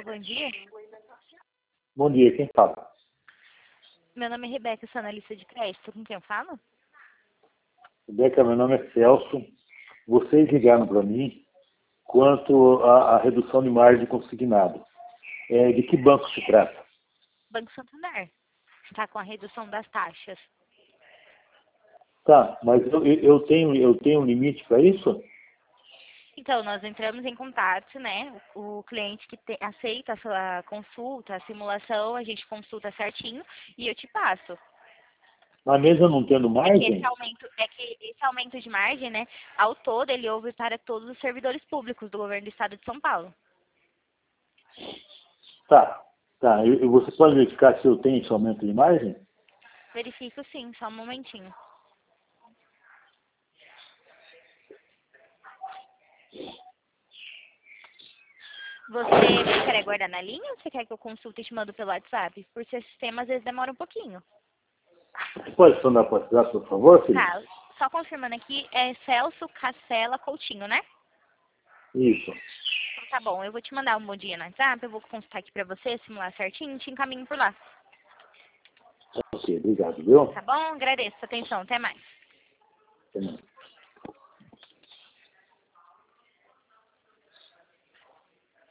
Alô, bom dia. Bom dia, quem fala? Meu nome é Rebeca, sou analista de crédito. Com quem eu falo? Rebeca, meu nome é Celso. Vocês ligaram para mim quanto à redução de margem consignado. De que banco se trata? Banco Santander. Está com a redução das taxas. Tá, mas eu tenho um limite para isso? Então, nós entramos em contato, né? O cliente que aceita a sua consulta, a simulação, a gente consulta certinho e eu te passo. Mas mesmo eu não tendo É que esse margem? aumento, é que esse aumento de margem, né? Ao todo, ele houve para todos os servidores públicos do governo do estado de São Paulo. Tá, tá. Você pode verificar se eu tenho esse aumento de margem? Verifico sim, só um momentinho. Você quer aguardar na linha ou você quer que eu consulte e te mando pelo WhatsApp? Por ser sistema, às vezes demora um pouquinho. Pode mandar para o WhatsApp, por favor, filho? Tá, só confirmando aqui, é Celso Castela Coutinho, né? Isso. Então tá bom, eu vou te mandar um bom dia no WhatsApp, eu vou consultar aqui pra você, simular certinho e te encaminho por lá. Ok, obrigado, viu? Tá bom? Agradeço a atenção, até mais. Até mais.